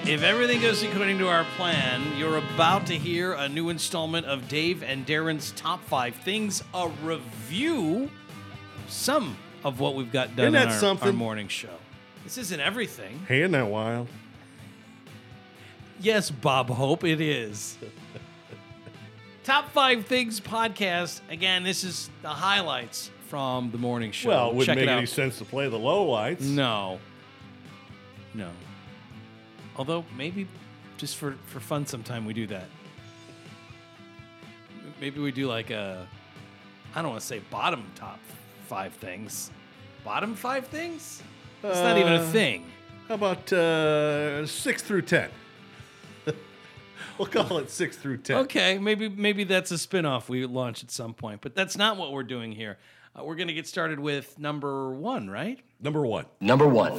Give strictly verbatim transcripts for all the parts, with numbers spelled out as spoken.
If everything goes according to our plan, you're about to hear a new installment of Dave and Darren's Top five Things, a review, some of what we've got done Isn't that in our, something? our morning show. This isn't everything. Hey, isn't that wild? Yes, Bob Hope, it is. Top five Things podcast. Again, this is the highlights from the morning show. Well, it wouldn't Check make it any out. sense to play the lowlights. No. No. Although, maybe just for, for fun sometime we do that. Maybe we do like a, I don't want to say bottom top five things. Bottom five things? It's not even a Uh, thing. How about uh, six through ten? We'll call it six through ten. Okay, maybe maybe that's a spin-off we launch at some point, but that's not what we're doing here. Uh, we're going to get started with number one, right? Number one. Number one.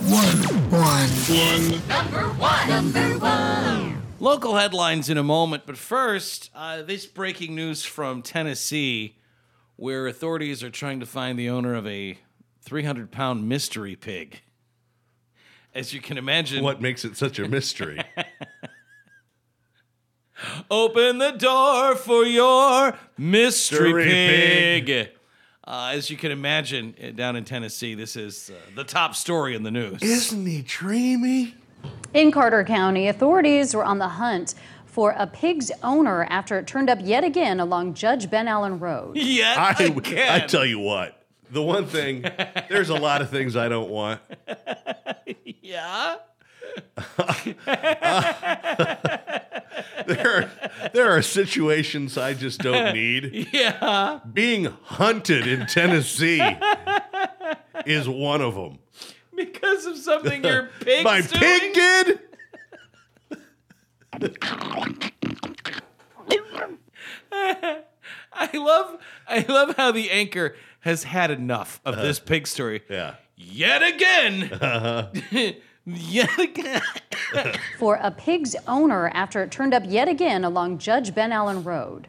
Local headlines in a moment, but first, uh, this breaking news from Tennessee, where authorities are trying to find the owner of a three hundred pound mystery pig. As you can imagine, What makes it such a mystery? open the door for your mystery Mystery pig. pig. Uh, as you can imagine, uh, down in Tennessee, this is uh, the top story in the news. Isn't he dreamy? In Carter County, authorities were on the hunt for a pig's owner after it turned up yet again along Judge Ben Allen Road. Yet I, again. I tell you what, the one thing, there's a lot of things I don't want. Yeah? There are, there are situations I just don't need. Yeah. Being hunted in Tennessee is one of them. Because of something your pig's My doing? pig did? I love I love how the anchor has had enough of this pig story. Yeah. Yet again. Yet again. For a pig's owner after it turned up yet again along Judge Ben Allen Road.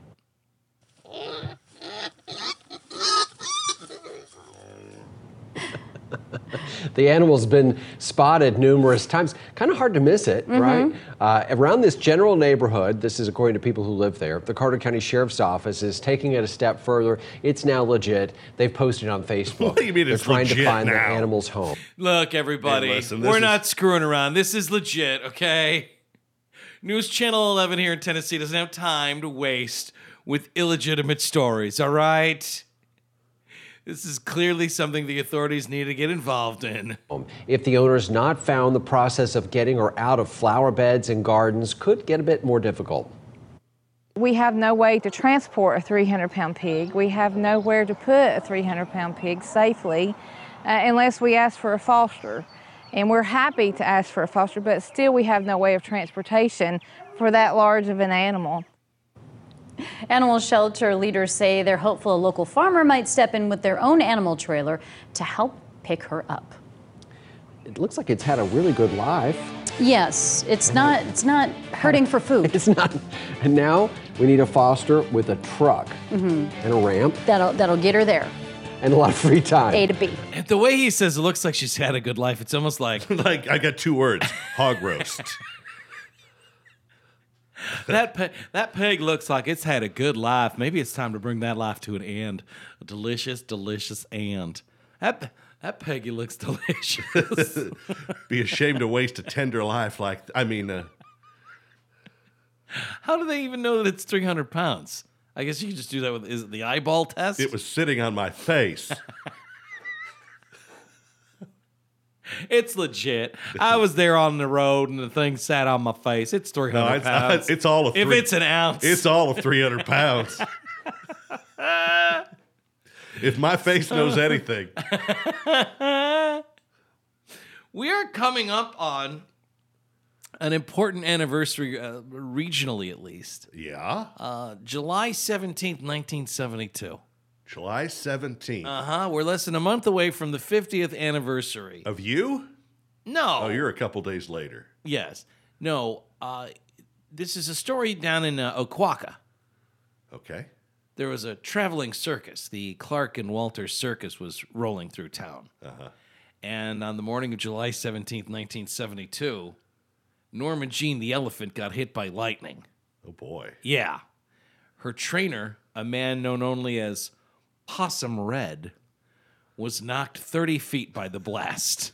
The animal's been spotted numerous times. Kind of hard to miss it, right? Uh, around this general neighborhood, this is according to people who live there, the Carter County Sheriff's Office is taking it a step further. It's now legit. They've posted on Facebook. What do you mean They're it's trying to legit find the now? animal's home. Look, everybody, Hey, listen, this we're is- not screwing around. This is legit, okay? News Channel eleven here in Tennessee doesn't have time to waste with illegitimate stories, all right? This is clearly something the authorities need to get involved in. If the owner's not found, the process of getting her out of flower beds and gardens could get a bit more difficult. We have no way to transport a three hundred pound pig. We have nowhere to put a three hundred pound pig safely uh, unless we ask for a foster. And we're happy to ask for a foster, but still we have no way of transportation for that large of an animal. Animal shelter leaders say they're hopeful a local farmer might step in with their own animal trailer to help pick her up. It looks like it's had a really good life. Yes, it's not it's not hurting for food. It's not. And now we need a foster with a truck and a ramp That'll that'll get her there. and a lot of free time. A to B. And the way he says it looks like she's had a good life, it's almost like Like, I got two words. Hog roast. that pe- that pig looks like it's had a good life. Maybe it's time to bring that life to an end. A delicious, delicious end. That that piggy looks delicious. Be ashamed to waste a tender life like, I mean, uh, How do they even know that it's three hundred pounds? I guess you could just do that with, is it the eyeball test? it was sitting on my face. It's legit. I was there on the road and the thing sat on my face. It's three No, hundred it's, pounds. it's all of if three. it's an ounce. It's all of three hundred pounds. If my face knows anything. We are coming up on an important anniversary, uh, regionally at least. Yeah. Uh, July seventeenth, nineteen seventy-two. July seventeenth. Uh-huh. We're less than a month away from the fiftieth anniversary. Of you? No. Oh, you're a couple days later. Yes. No. Uh, this is a story down in uh, Oquawka. Okay. There was a traveling circus. The Clark and Walter Circus was rolling through town. Uh-huh. And on the morning of July seventeenth, nineteen seventy-two, Norma Jean the elephant got hit by lightning. Oh, boy. Yeah. Her trainer, a man known only as Possum Red, was knocked thirty feet by the blast.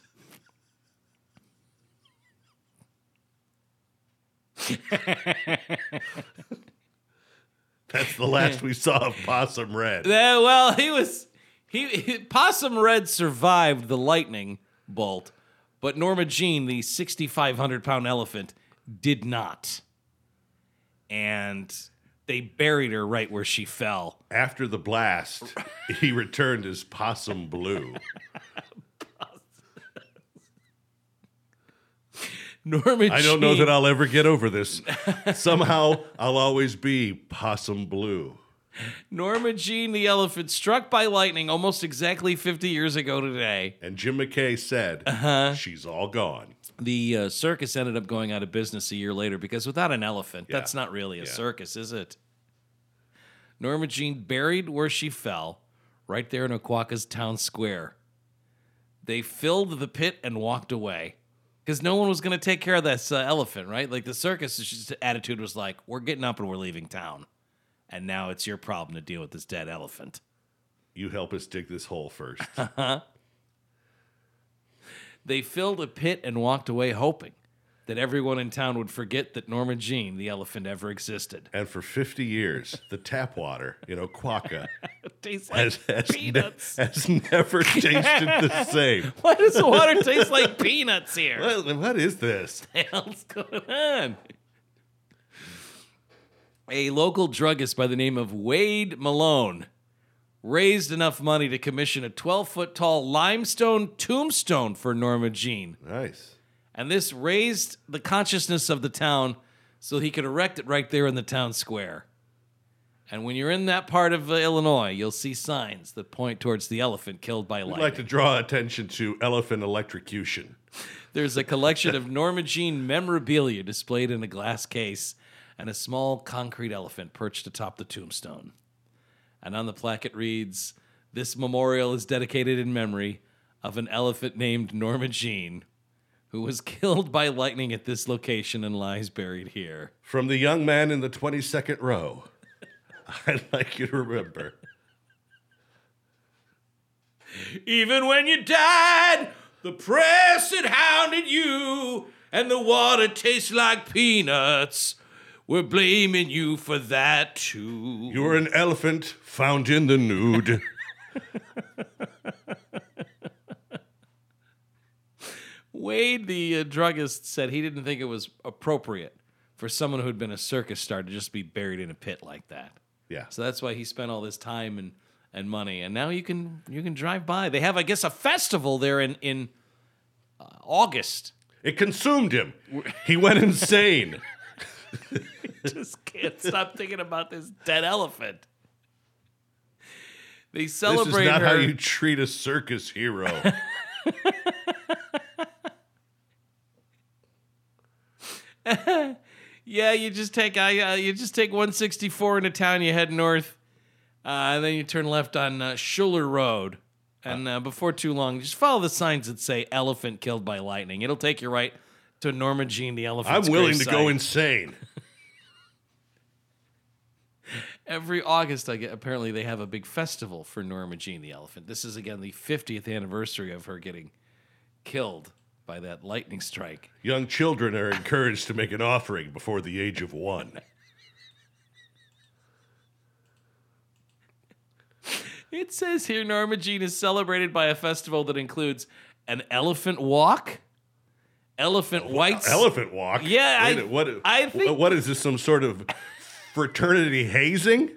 That's the last we saw of Possum Red. Uh, well, he was he, he Possum Red survived the lightning bolt, but Norma Jean, the sixty-five hundred pound elephant, did not. And they buried her right where she fell. After the blast, he returned as Possum Blue. Norma I don't Jean, know that I'll ever get over this. Somehow, I'll always be Possum Blue. Norma Jean the elephant struck by lightning almost exactly fifty years ago today. And Jim McKay said, uh-huh. she's all gone. The uh, circus ended up going out of business a year later because without an elephant, Yeah. that's not really a Yeah. circus, is it? Norma Jean buried where she fell, right there in Oquawka's town square. They filled the pit and walked away because no one was going to take care of this uh, elephant, right? Like the circus attitude was like, we're getting up and we're leaving town. And now it's your problem to deal with this dead elephant. You help us dig this hole first. They filled a pit and walked away hoping that everyone in town would forget that Norma Jean, the elephant, ever existed. And for fifty years, the tap water in Oquawka It tastes like has, has, ne- peanuts. has never tasted the same. Why does the water taste like peanuts here? What, what is this? What the hell's going on? A local druggist by the name of Wade Malone raised enough money to commission a twelve-foot tall limestone tombstone for Norma Jean. Nice. And this raised the consciousness of the town so he could erect it right there in the town square. And when you're in that part of uh, Illinois, you'll see signs that point towards the elephant killed by I'd lightning. like to draw attention to elephant electrocution. There's a collection of Norma Jean memorabilia displayed in a glass case and a small concrete elephant perched atop the tombstone. And on the plaque it reads, "This memorial is dedicated in memory of an elephant named Norma Jean, who was killed by lightning at this location and lies buried here." From the young man in the twenty-second row, I'd like you to remember. Even when you died, the press had hounded you, and the water tastes like peanuts. We're blaming you for that, too. You were an elephant found in the nude. Wade, the uh, druggist, said he didn't think it was appropriate for someone who had been a circus star to just be buried in a pit like that. Yeah. So that's why he spent all this time and, and money. And now you can you can drive by. They have, I guess, a festival there in, in uh, August. It consumed him. He went insane. Just can't stop thinking about this dead elephant. They This celebrate is not her. how you treat a circus hero. Yeah, you just take uh, you just take one sixty-four into town. You head north, uh, and then you turn left on uh, Schuler Road. And uh, before too long, just follow the signs that say "elephant killed by lightning." It'll take you right to Norma Jean the elephant. I'm willing to go insane. Every August, I get apparently they have a big festival for Norma Jean the elephant. This is again the fiftieth anniversary of her getting killed by that lightning strike. Young children are encouraged to make an offering before the age of one. It says here Norma Jean is celebrated by a festival that includes an elephant walk, elephant whites. Elephant walk? Yeah, Wait I- a- what, I think- what is this, some sort of fraternity hazing?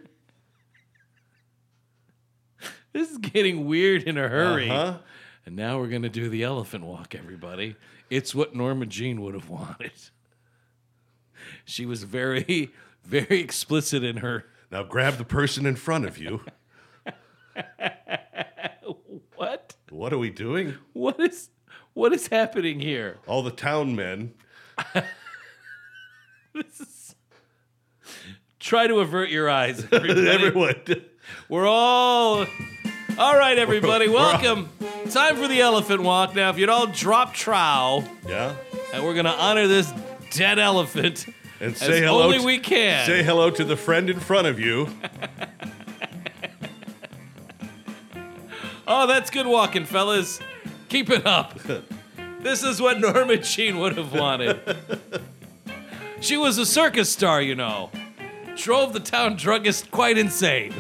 This is getting weird in a hurry. Uh-huh. And now we're going to do the elephant walk, everybody. It's what Norma Jean would have wanted. She was very, very explicit in her. Now grab the person in front of you. What? What are we doing? What is what is happening here? All the town men. This is... Try to avert your eyes, everybody. Everyone. We're all... All right, everybody, welcome. Time for the elephant walk. Now, if you'd all drop trow, Yeah? and we're going to honor this dead elephant And as say hello. only to- we can. Say hello to the friend in front of you. Oh, that's good walking, fellas. Keep it up. This is what Norma Jean would have wanted. She was a circus star, you know. Drove the town druggist quite insane.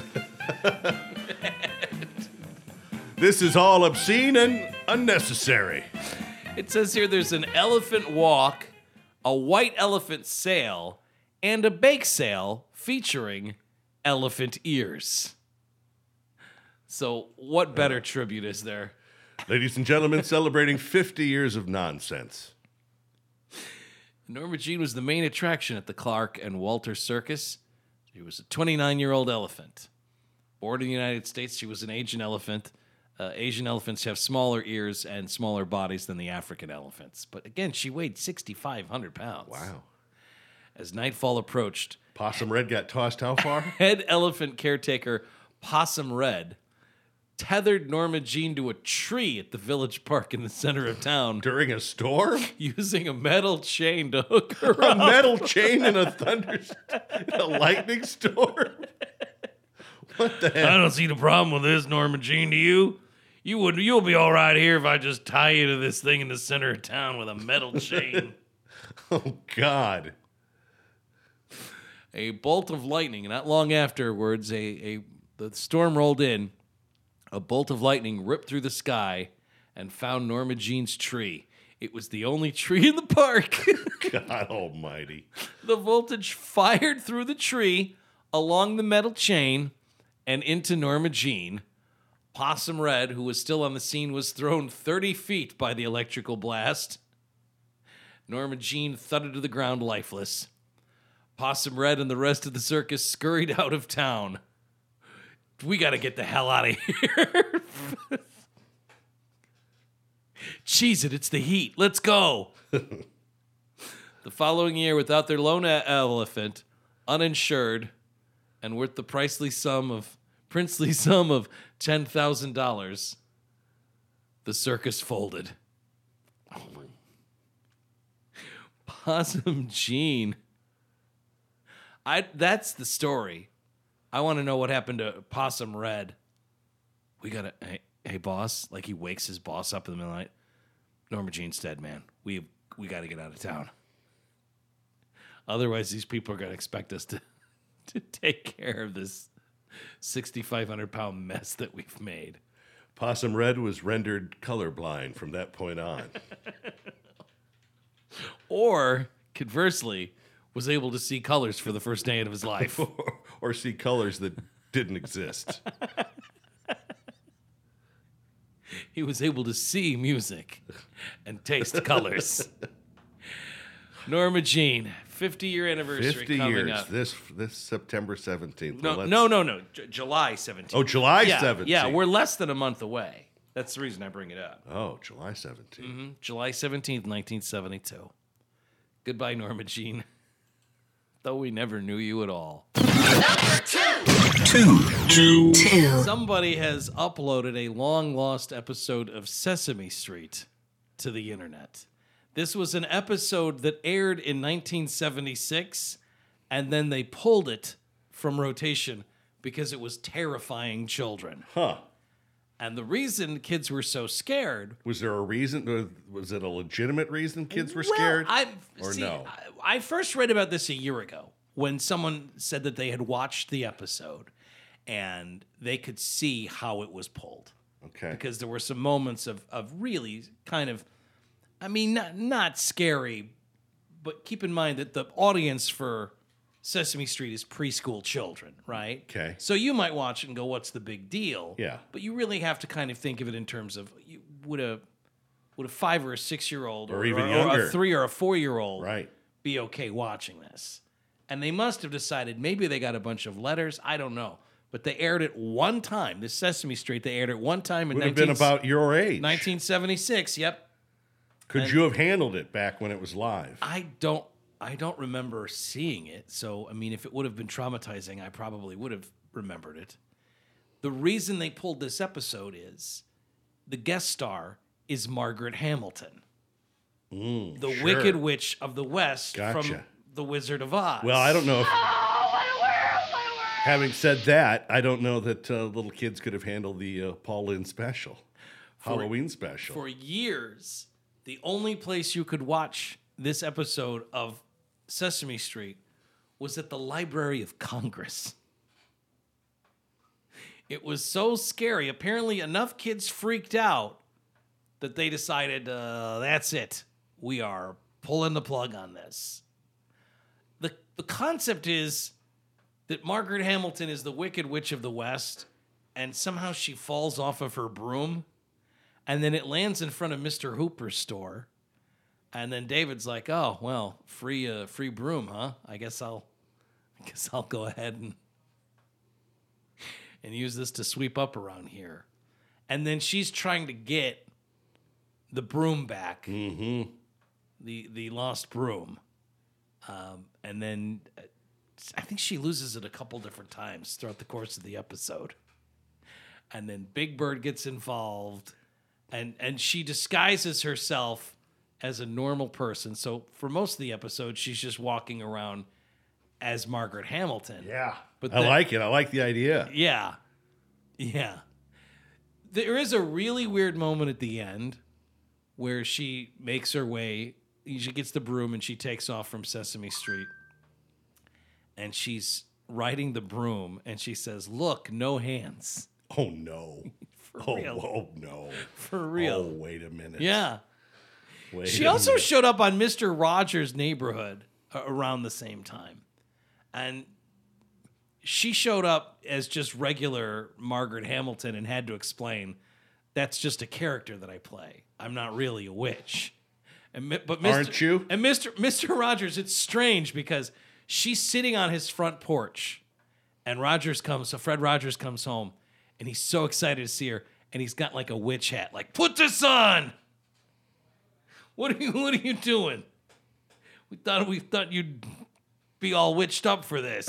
This is all obscene and unnecessary. It says here there's an elephant walk, a white elephant sail, and a bake sale featuring elephant ears. So, what better tribute is there? Ladies and gentlemen, celebrating fifty years of nonsense. Norma Jean was the main attraction at the Clark and Walter Circus. She was a twenty-nine-year-old elephant. Born in the United States, she was an Asian elephant. Uh, Asian elephants have smaller ears and smaller bodies than the African elephants. But again, she weighed six thousand five hundred pounds. Wow. As nightfall approached, Possum Red got tossed how far? head elephant caretaker Possum Red tethered Norma Jean to a tree at the village park in the center of town During a storm? using a metal chain to hook her A up. metal chain in a thunder, a lightning storm? What the I hell? don't see the problem with this, Norma Jean. Do you? You would. You'll be all right here if I just tie you to this thing in the center of town with a metal chain. Oh, God. A bolt of lightning. Not long afterwards, a, a the storm rolled in. A bolt of lightning ripped through the sky and found Norma Jean's tree. It was the only tree in the park. God almighty. The voltage fired through the tree, along the metal chain, and into Norma Jean. Possum Red, who was still on the scene, was thrown thirty feet by the electrical blast. Norma Jean thudded to the ground lifeless. Possum Red and the rest of the circus scurried out of town. We got to get the hell out of here. Cheese it, it's the heat. Let's go. The following year, without their lone e- elephant, uninsured, and worth the princely sum of princely sum of ten thousand dollars, the circus folded. Oh my. Possum Jean. I that's the story. I want to know what happened to Possum Red. We gotta, hey, hey, boss. Like he wakes his boss up in the middle of the night. Norma Jean's dead, man. We we got to get out of town. Otherwise, these people are gonna expect us to to take care of this six thousand five hundred pound mess that we've made. Possum Red was rendered colorblind from that point on. Or conversely, was able to see colors for the first day of his life. or, or see colors that didn't exist. He was able to see music and taste colors. Norma Jean, fifty-year anniversary Fifty coming years. up. This this September seventeenth. No, Well, let's- no, no, no. J- July seventeenth. Oh, July yeah, seventeenth. Yeah, we're less than a month away. That's the reason I bring it up. Oh, July seventeenth. Mm-hmm. July seventeenth, nineteen seventy-two. Goodbye, Norma Jean. Though we never knew you at all. Two. Two. Somebody has uploaded a long-lost episode of Sesame Street to the internet. This was an episode that aired in nineteen seventy-six, and then they pulled it from rotation because it was terrifying children. Huh. And the reason kids were so scared... Was there a reason? Was it a legitimate reason kids were scared? Well, I, or see, no? I, I first read about this a year ago when someone said that they had watched the episode and they could see how it was pulled. Okay. Because there were some moments of, of really kind of, I mean, not, not scary, but keep in mind that the audience for Sesame Street is preschool children, right? Okay. So you might watch it and go, what's the big deal? Yeah. But you really have to kind of think of it in terms of, you, would a would a five or a six-year-old Or even or younger. a three or a four-year-old Right. be okay watching this? And they must have decided maybe they got a bunch of letters. I don't know. But they aired it one time. This Sesame Street, they aired it one time in Would have been about your age. nineteen seventy-six. Yep. Could and- you have handled it back when it was live? I don't I don't remember seeing it. So, I mean, if it would have been traumatizing, I probably would have remembered it. The reason they pulled this episode is the guest star is Margaret Hamilton. Mm, the sure. Wicked Witch of the West Gotcha. from The Wizard of Oz. Well, I don't know if. Having said that, I don't know that uh, little kids could have handled the uh, Paul Lynde special, Halloween special. For years, the only place you could watch this episode of Sesame Street was at the Library of Congress. It was so scary. Apparently, enough kids freaked out that they decided, uh, that's it. We are pulling the plug on this. The, the concept is that Margaret Hamilton is the Wicked Witch of the West, and somehow she falls off of her broom, and then it lands in front of Mister Hooper's store. And then David's like, "Oh, well, free uh, free broom, huh? I guess I'll I guess I'll go ahead and and use this to sweep up around here." And then she's trying to get the broom back. Mm-hmm. The the lost broom. Um, and then uh, I think she loses it a couple different times throughout the course of the episode. And then Big Bird gets involved, and and she disguises herself as a normal person. So for most of the episode, she's just walking around as Margaret Hamilton. Yeah. But I then- like it. I like the idea. Yeah. Yeah. There is a really weird moment at the end where she makes her way, she gets the broom and she takes off from Sesame Street. And she's riding the broom and she says, "Look, no hands." Oh, no. For oh, real. oh, no. For real. Oh, wait a minute. Yeah. Wait She a also minute. showed up on Mister Rogers' Neighborhood uh, around the same time. And she showed up as just regular Margaret Hamilton and had to explain, that's just a character that I play. I'm not really a witch. And, mi- but Mister Aren't you? And Mister Mister Rogers, it's strange because she's sitting on his front porch and Rogers comes, so Fred Rogers comes home and he's so excited to see her and he's got like a witch hat, like, "Put this on! What are you what are you doing? We thought we thought you'd be all witched up for this."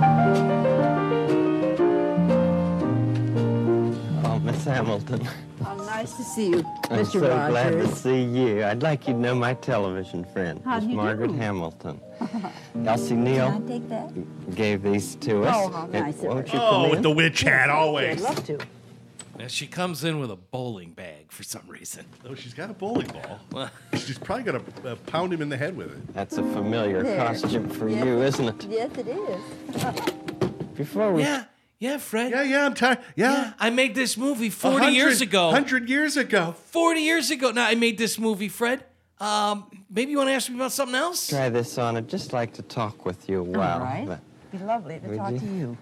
Oh, Miss Hamilton. Oh, nice to see you, I'm Mister so glad to Rogers. see you. I'd like you to know my television friend, How Miss do you Margaret do? Hamilton. Elsie Can I Neal take that? gave these to us. Oh, how And nice of won't her. you Oh, come with in? the witch hat, always. I'd love to. And she comes in with a bowling bag for some reason. Oh, she's got a bowling ball. Well, She's probably going to uh, pound him in the head with it. That's a familiar There. costume for Yes. you, isn't it? Yes, it is. Before we yeah, yeah, Fred. Yeah, yeah, I'm tired. Yeah. Yeah, I made this movie forty years ago. one hundred years ago. forty years ago. Now, I made this movie, Fred. Um, maybe you want to ask me about something else? try this on, I'd just like to talk with you a while. All right. but Be lovely to Would talk you? to you.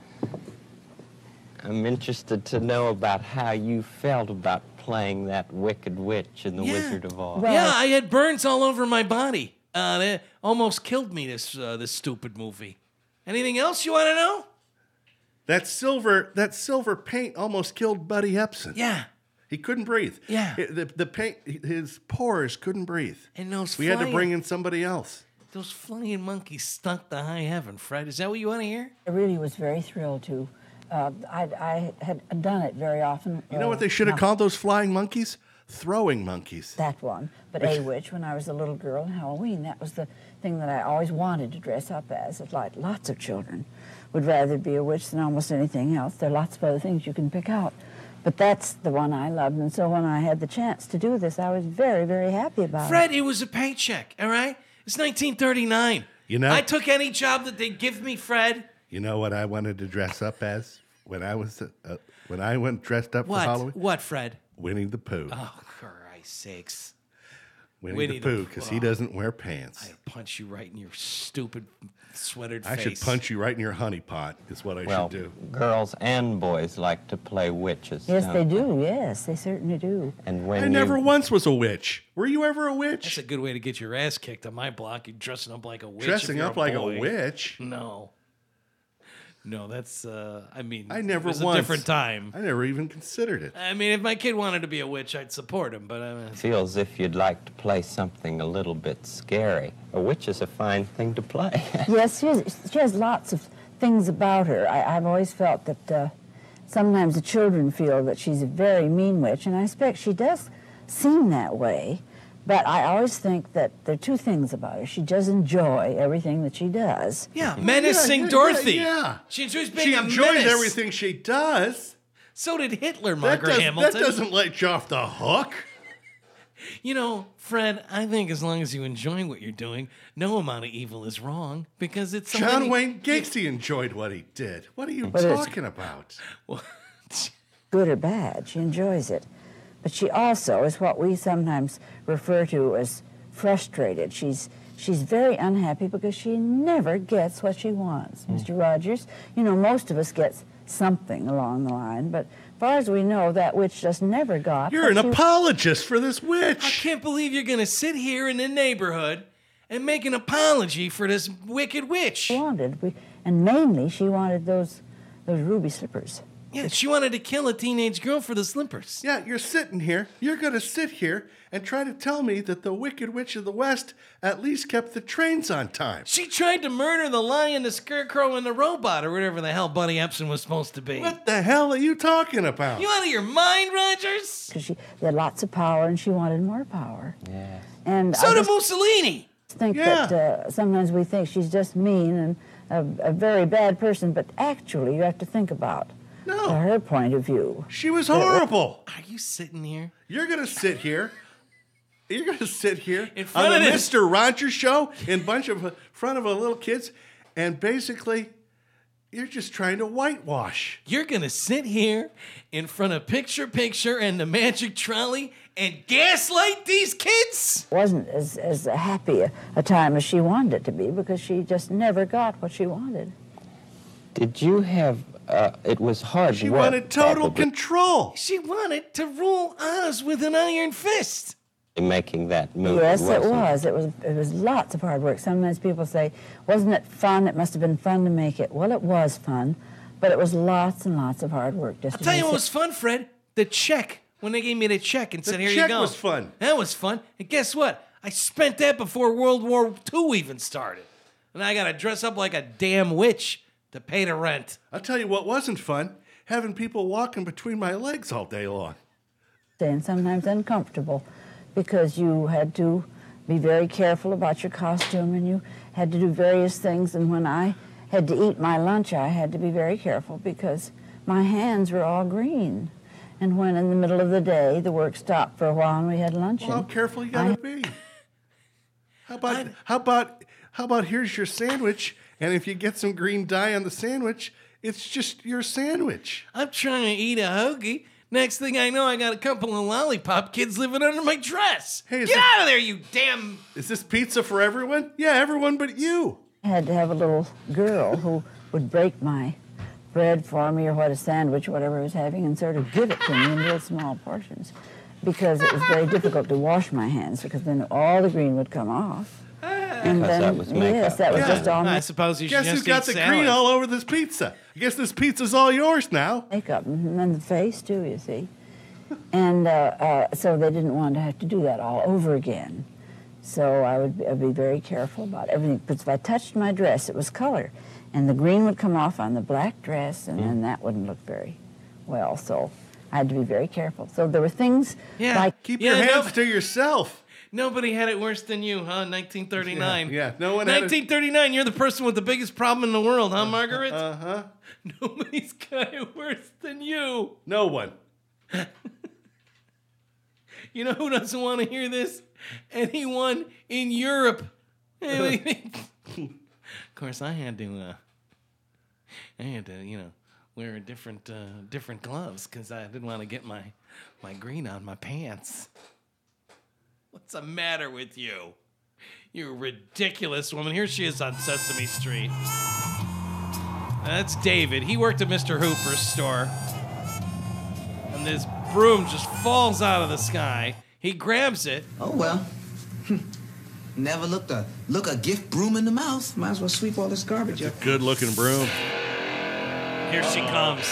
I'm interested to know about how you felt about playing that Wicked Witch in The Yeah. Wizard of Oz. Well- Yeah, I had burns all over my body. Uh, they almost killed me, this uh, this stupid movie. Anything else you want to know? That silver, that silver paint almost killed Buddy Epson. Yeah. He couldn't breathe. Yeah. It- the, the paint, his pores couldn't breathe. And those We had to flying- bring in somebody else. Those flying monkeys stunk to high heaven, Fred. Is that what you want to hear? I really was very thrilled to. Uh, I, I had done it very often. You know uh, what they should have not called those flying monkeys? Throwing monkeys. That one, but a witch when I was a little girl on Halloween. That was the thing that I always wanted to dress up as. It's like lots of children would rather be a witch than almost anything else. There are lots of other things you can pick out. But that's the one I loved, and so when I had the chance to do this, I was very, very happy about Fred, it. it was a paycheck, all right? It's nineteen thirty-nine. You know- I took any job that they'd give me, Fred. You know what I wanted to dress up as when I was uh, when I went dressed up What? for Halloween? What, Fred? Winnie the Pooh. Oh, Christ's sakes. Winnie, Winnie the the Pooh, Pooh. because he doesn't wear pants. I'd punch you right in your stupid sweatered I face. should punch you right in your honey pot, is what I Well, should do. girls and boys like to play witches. Yes, don't they do. Yes, they certainly do. And when I you, never once was a witch. Were you ever a That's witch? a good way to get your ass kicked on my block. You're dressing up like a witch. if Dressing you're up like boy. a witch? No. No, that's, uh, I mean, I never it was once. a different time. I never even considered it. I mean, if my kid wanted to be a witch, I'd support him, but uh, feel as if you'd like to play something a little bit scary. A witch is a fine thing to play. Yes, she has, she has lots of things about her. I, I've always felt that uh, sometimes the children feel that she's a very mean witch, and I expect she does seem that way. But I always think that there are two things about her. She does enjoy everything that she does. Yeah, menacing Yeah, yeah, Dorothy. Yeah. She enjoys being She a enjoys menace. everything she does. So did Hitler, That, Margaret does, Hamilton. that doesn't let you off the hook. You know, Fred, I think as long as you enjoy what you're doing, no amount of evil is wrong because it's John something- Wayne Gacy enjoyed what he did. What are you But it's- talking about? Well, Good or bad, she enjoys it. But she also is what we sometimes refer to as frustrated. She's she's very unhappy because she never gets what she wants. Mm. Mister Rogers, you know, most of us get something along the line, but as far as we know, that witch just never got You're what an she- apologist for this I witch. can't believe you're going to sit here in the neighborhood and make an apology for this wicked witch. wanted. We, and mainly, she wanted those those ruby slippers. Yeah, she wanted to kill a teenage girl for the slippers. Yeah, you're sitting here. You're going to sit here and try to tell me that the Wicked Witch of the West at least kept the trains on time. She tried to murder the lion, the scarecrow, and the robot, or whatever the hell Buddy Epson was supposed to be. What the hell are you talking about? You out of your mind, Rogers? Because she, they had lots of power and she wanted more power. Yeah. And So I did just Mussolini. think Yeah. that uh, sometimes we think she's just mean and a, a very bad person, but actually you have to think about No. uh, her point of view. She was horrible. Are you sitting here? You're going to sit here. You're going to sit here In front on the of this- Mister Rogers show in bunch of front of a little kids, and basically, you're just trying to whitewash. You're gonna sit here in front of Picture Picture and the Magic Trolley and gaslight these kids? Wasn't as, as happy a, a time as she wanted it to be because she just never got what she wanted. Did you have, uh, it was hard She work. wanted total probably, control. She wanted to rule Oz with an iron fist. making that move. Yes, it wasn't was. It was. It was lots of hard work. Sometimes people say, "Wasn't it fun? It must have been fun to make it." Well, it was fun, but it was lots and lots of hard work. Just I'll to tell you make what it. was fun, Fred. The check. When they gave me the check and The said, "Here check you go." was fun. That was fun. And guess what? I spent that before World War Two even started. And I got to dress up like a damn witch to pay the rent. I'll tell you what wasn't fun, having people walking between my legs all day long. And sometimes uncomfortable because you had to be very careful about your costume and you had to do various things. And when I had to eat my lunch, I had to be very careful because my hands were all green. And when in the middle of the day the work stopped for a while and we had luncheon, Well, how careful you gotta be. How about how about how about here's your sandwich, and if you get some green dye on the sandwich, it's just your sandwich. I'm trying to eat a hoagie. Next thing I know, I got a couple of lollipop kids living under my dress. Hey, is Get it- out of there, you damn... Is this pizza for everyone? Yeah, everyone but you. I had to have a little girl who would break my bread for me or what a sandwich, whatever I was having, and sort of give it to me in real small portions because it was very difficult to wash my hands because then all the green would come off. And Because then, that was makeup. yes, that was Yeah. just all I my suppose you should Guess who just got eat the salad. green all over this pizza? I guess this pizza's all yours now. makeup and then the face too, you see. And uh, uh, so they didn't want to have to do that all over again. So I would be, I'd be very careful about everything. Because if I touched my dress, it was color. And the green would come off on the black dress, and then that wouldn't look very well. So I had to be very careful. So there were things Yeah. like Keep Yeah, your no- hands to yourself. Nobody had it worse than you, huh? nineteen thirty-nine. Yeah, yeah, no one had it- nineteen thirty-nine, you're the person with the biggest problem in the world, huh, Margaret? Uh-huh. Nobody's got it worse than you. No one. You know who doesn't want to hear this? Anyone in Europe. of course, I had to, uh, I had to, you know, wear a different, uh, different gloves because I didn't want to get my, my green on my pants. What's the matter with you? You ridiculous woman. Here she is on Sesame Street. That's David. He worked at Mister Hooper's store. And this broom just falls out of the sky. He grabs it. Oh, well. Never looked a look a gift broom in the mouth. Might as well sweep all this garbage up. Good looking broom. Here she comes.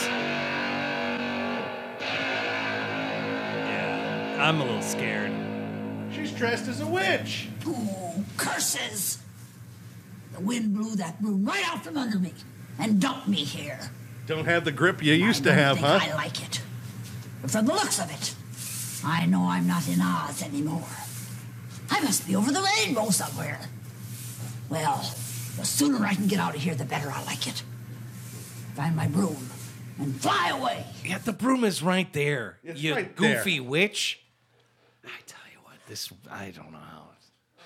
Yeah, I'm a little scared. She's dressed as a witch. Oh, curses! The wind blew that broom right out from under me and dumped me here. Don't have the grip you used I to don't have, think huh? I like it. But from the looks of it, I know I'm not in Oz anymore. I must be over the rainbow somewhere. Well, the sooner I can get out of here, the better I like it. Find my broom and fly away. Yeah, the broom is right there. It's you right goofy there. witch. I tell you what, this I don't know how. It's...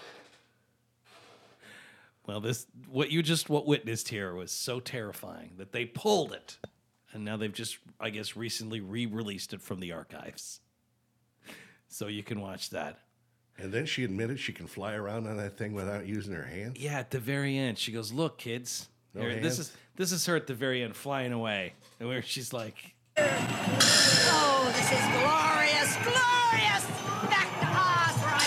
Well, this what you just what witnessed here was so terrifying that they pulled it, and now they've just, I guess, recently re-released it from the archives, so you can watch that. And then she admitted she can fly around on that thing without using her hands. Yeah, at the very end, she goes, "Look, kids, No here, this hands? is this is her at the very end flying away," and where she's like, Oh, this is glorious, glorious! Back to Oz where I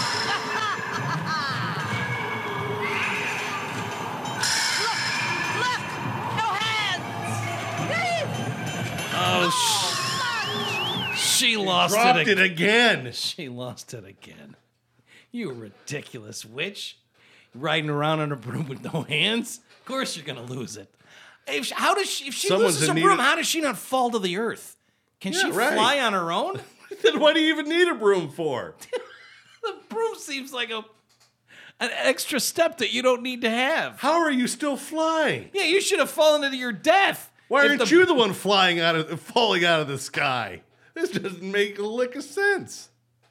belong. Look, look, no hands! "Oh, sh- she lost Dropped it, it ag- again. She lost it again. You ridiculous witch, riding around on a broom with no hands. Of course you're gonna lose it. If she, how does she? If she Someone's loses in her need broom, of- how does she not fall to the earth? Can she Yeah, right. fly on her own? Then what do you even need a broom for? The broom seems like a an extra step that you don't need to have. How are you still flying? Yeah, you should have fallen to your death. Why If aren't the- you the one flying out of falling out of the sky? This doesn't make a lick of sense.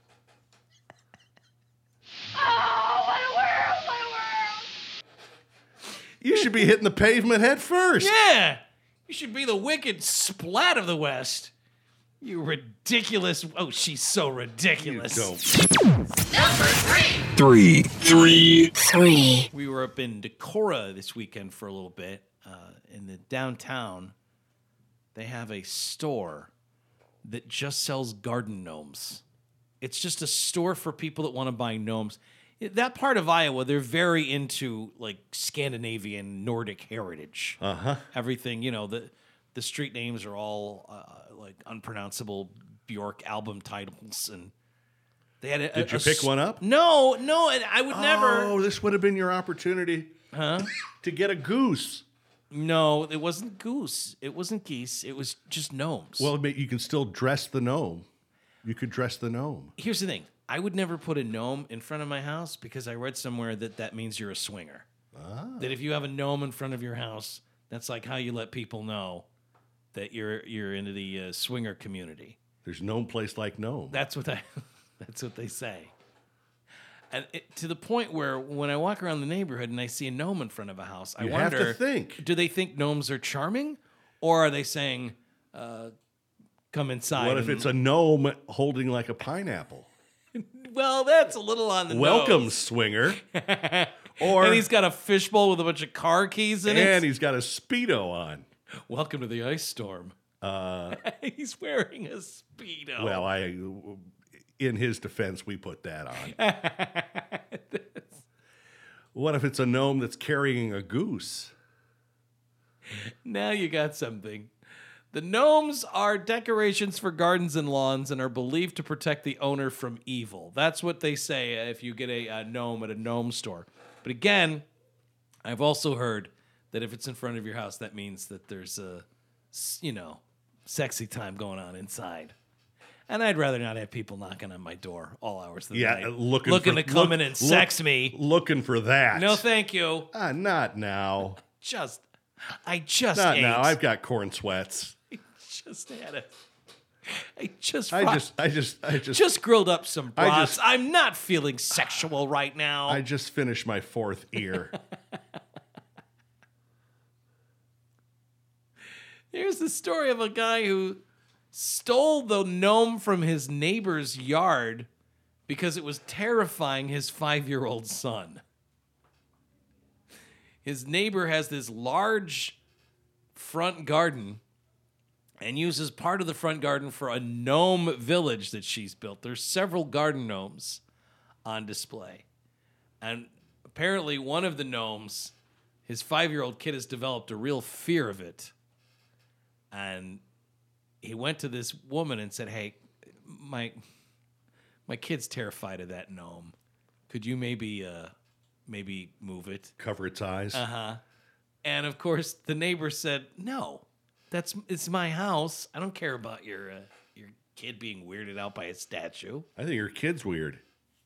Oh, what a world, what a world! You should be hitting the pavement head first. Yeah, you should be the wicked splat of the West. You ridiculous. Oh, she's so ridiculous. Don't. Three. Three. Three. We were up in Decorah this weekend for a little bit. Uh, in the downtown, they have a store that just sells garden gnomes. It's just a store for people that want to buy gnomes. That part of Iowa, they're very into like Scandinavian Nordic heritage. Uh huh. Everything, you know, the the street names are all uh, like unpronounceable Bjork album titles, and they had. A, Did a- you a pick s- one up? No, no, and I would never. Oh, this would have been your opportunity Huh? to get a goose. No, it wasn't goose. It wasn't geese. It was just gnomes. Well, but you can still dress the gnome. You could dress the gnome. Here's the thing. I would never put a gnome in front of my house because I read somewhere that that means you're a swinger. Ah. That if you have a gnome in front of your house, that's like how you let people know that you're you're into the uh, swinger community. There's no place like gnome. That's what I. That's what they say. And it, to the point where when I walk around the neighborhood and I see a gnome in front of a house, I You have wonder: to think. do they think gnomes are charming, or are they saying, uh, "Come inside"? What if and- it's a gnome holding like a pineapple? Well, that's a little on the Welcome, nose. swinger. Or And he's got a fishbowl with a bunch of car keys in and it. he's got a Speedo on. Welcome to the ice storm. Uh, He's wearing a Speedo. well, I, in his defense, we put that on. What if it's a gnome that's carrying a goose? Now you got something. The gnomes are decorations for gardens and lawns and are believed to protect the owner from evil. That's what they say if you get a, a gnome at a gnome store. But again, I've also heard that if it's in front of your house, that means that there's a, s- you know, sexy time going on inside. And I'd rather not have people knocking on my door all hours of the Yeah, night. uh, looking looking for, to come look- in and look- sex me. Looking for that. No, thank you. Ah, not now. Just, I just Not ate. now. I've got corn sweats. just had a. I just. I fry- just, I just, I just, just grilled up some I brats. just- I'm not feeling sexual right now. I just finished my fourth ear. Here's the story of a guy who stole the gnome from his neighbor's yard because it was terrifying his five-year-old son. His neighbor has this large front garden and uses part of the front garden for a gnome village that she's built. There's several garden gnomes on display. And apparently one of the gnomes, his five-year-old kid has developed a real fear of it. And he went to this woman and said, "Hey, my my kid's terrified of that gnome. Could you maybe uh maybe move it?" Cover its eyes. Uh-huh. And of course, the neighbor said, "No, that's it's my house. I don't care about your uh, your kid being weirded out by a statue." I think your kid's weird.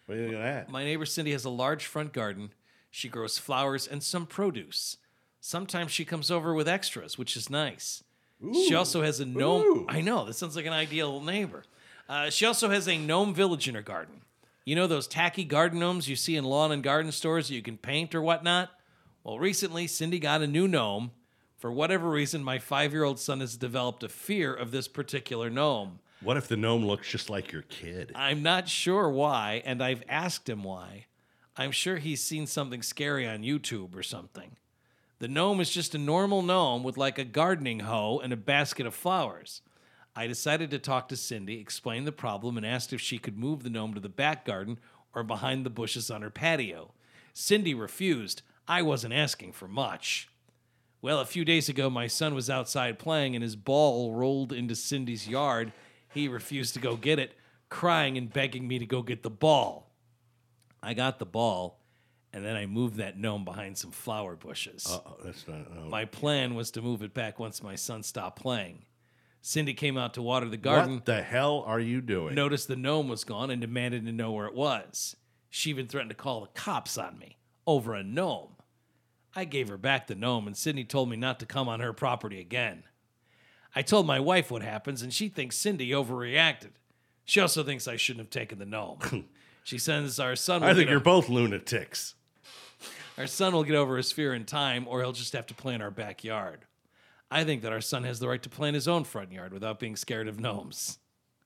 What do you think of that? My neighbor Cindy has a large front garden. She grows flowers and some produce. Sometimes she comes over with extras, which is nice. She also has a gnome. Ooh. I know, this sounds like an ideal neighbor. Uh, she also has a gnome village in her garden. You know those tacky garden gnomes you see in lawn and garden stores that you can paint or whatnot? Well, recently, Cindy got a new gnome. For whatever reason, my five-year-old son has developed a fear of this particular gnome. What if the gnome looks just like your kid? I'm not sure why, and I've asked him why. I'm sure he's seen something scary on YouTube or something. The gnome is just a normal gnome with like a gardening hoe and a basket of flowers. I decided to talk to Cindy, explain the problem, and asked if she could move the gnome to the back garden or behind the bushes on her patio. Cindy refused. I wasn't asking for much. Well, a few days ago, my son was outside playing and his ball rolled into Cindy's yard. He refused to go get it, crying and begging me to go get the ball. I got the ball, and then I moved that gnome behind some flower bushes. Uh-oh, that's not... No. My plan was to move it back once my son stopped playing. Cindy came out to water the garden. What the hell are you doing? Noticed the gnome was gone and demanded to know where it was. She even threatened to call the cops on me over a gnome. I gave her back the gnome, and Cindy told me not to come on her property again. I told my wife what happens, and she thinks Cindy overreacted. She also thinks I shouldn't have taken the gnome. She says our son will I think get you're o- both lunatics. Our son will get over his fear in time, or he'll just have to play in our backyard. I think that our son has the right to play in his own front yard without being scared of gnomes.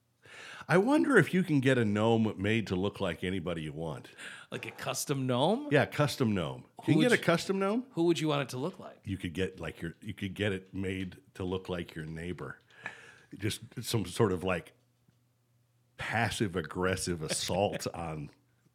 I wonder if you can get a gnome made to look like anybody you want. Like a custom gnome? Yeah, custom gnome. Who Can you would get a you- custom gnome? Who would you want it to look like? You could get like your you could get it made to look like your neighbor. Just some sort of like passive aggressive assault on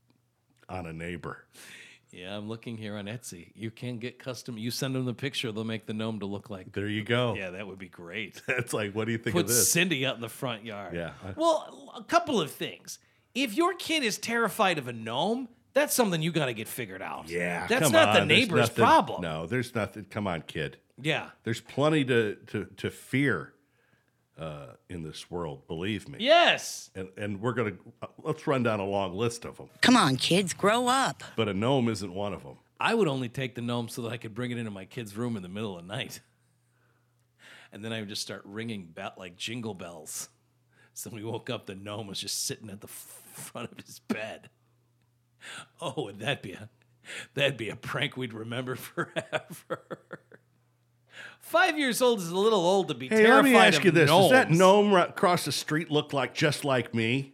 on a neighbor. Yeah, I'm looking here on Etsy. You can get custom. You send them the picture, they'll make the gnome to look like. There you go. Yeah, that would be great. That's like, what do you think Put of this? Cindy out in the front yard. Yeah. Well, a couple of things. If your kid is terrified of a gnome, that's something you got to get figured out. Yeah, That's come not the on, there's neighbor's nothing- problem. No, there's nothing. Come on, kid. Yeah. There's plenty to to to fear uh, in this world. Believe me. Yes. And and we're gonna uh, let's run down a long list of them. Come on, kids, grow up. But a gnome isn't one of them. I would only take the gnome so that I could bring it into my kid's room in the middle of the night. And then I would just start ringing bell like jingle bells. Somebody woke up, the gnome was just sitting at the f- front of his bed. Oh, would that be a that'd be a prank we'd remember forever. Five years old is a little old to be Hey, terrified let me ask of you this: gnomes. Does that gnome right across the street look like just like me?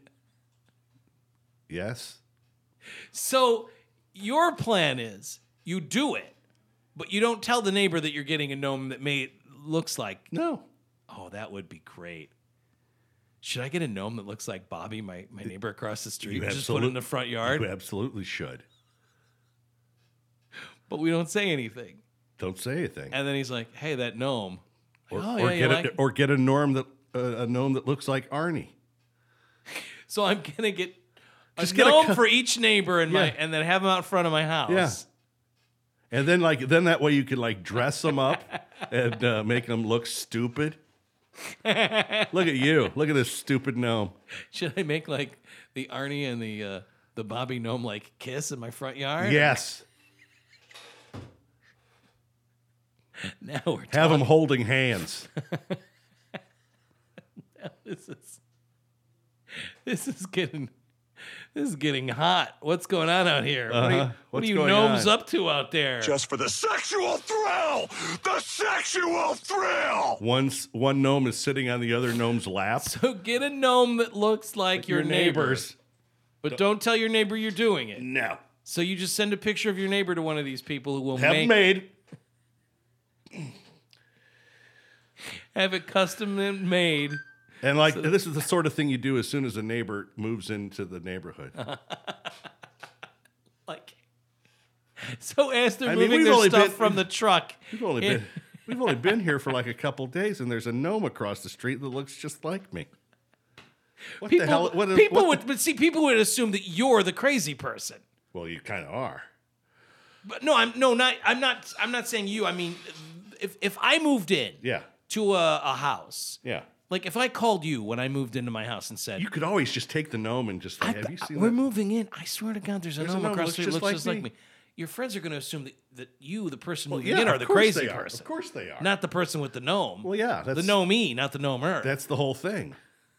Yes. So your plan is you do it, but you don't tell the neighbor that you're getting a gnome that may looks like. No. Oh, that would be great. Should I get a gnome that looks like Bobby, my, my neighbor across the street? You Just put it in the absolute- front yard? You absolutely should. But we don't say anything. Don't say anything. And then he's like, "Hey, that gnome." Or, oh, or yeah, you get like a, or get a gnome that uh, a gnome that looks like Arnie. So I'm gonna get a Just get a gnome co- for each neighbor in my, Yeah. and then have them out in front of my house. Yeah. And then like then that way you can like dress them up and uh, make them look stupid. Look at you. Look at this stupid gnome. Should I make like the Arnie and the uh, the Bobby gnome like kiss in my front yard? Yes. Now we're Have talking. them holding hands. Now this is this is getting this is getting hot. What's going on out here? What are you, Uh-huh. what What's are you going gnomes on? up to out there? Just for the sexual thrill! The sexual thrill! One s- one gnome is sitting on the other gnome's lap. So get a gnome that looks like your, your neighbors. neighbors. But don't tell your neighbor you're doing it. No. So you just send a picture of your neighbor to one of these people who will Have make them made. have it custom made. And like this is the sort of thing you do as soon as a neighbor moves into the neighborhood. Like, so as they're I mean, moving we've their only stuff been- from the truck, We've only in- been we've only been here for like a couple days, and there's a gnome across the street that looks just like me. What people, the hell? What is, people what would, the- but see, people would assume that you're the crazy person. well, you kind of are. But no, I'm no, not. I'm not. I'm not saying you. I mean, if if I moved in, Yeah. to a, a house, Yeah. Like if I called you when I moved into my house and said, You could always just take the gnome and just like, I, have you seen we're that? moving in. I swear to God, there's a There's a gnome gnome across the looks street just looks just like like me. me. Your friends are going to assume that, that you, the person Well, moving yeah, in, are of the course crazy they are. person. Of course they are. Not the person with the gnome. Well, yeah. The That's, gnomey, not the gnomer. that's the whole thing.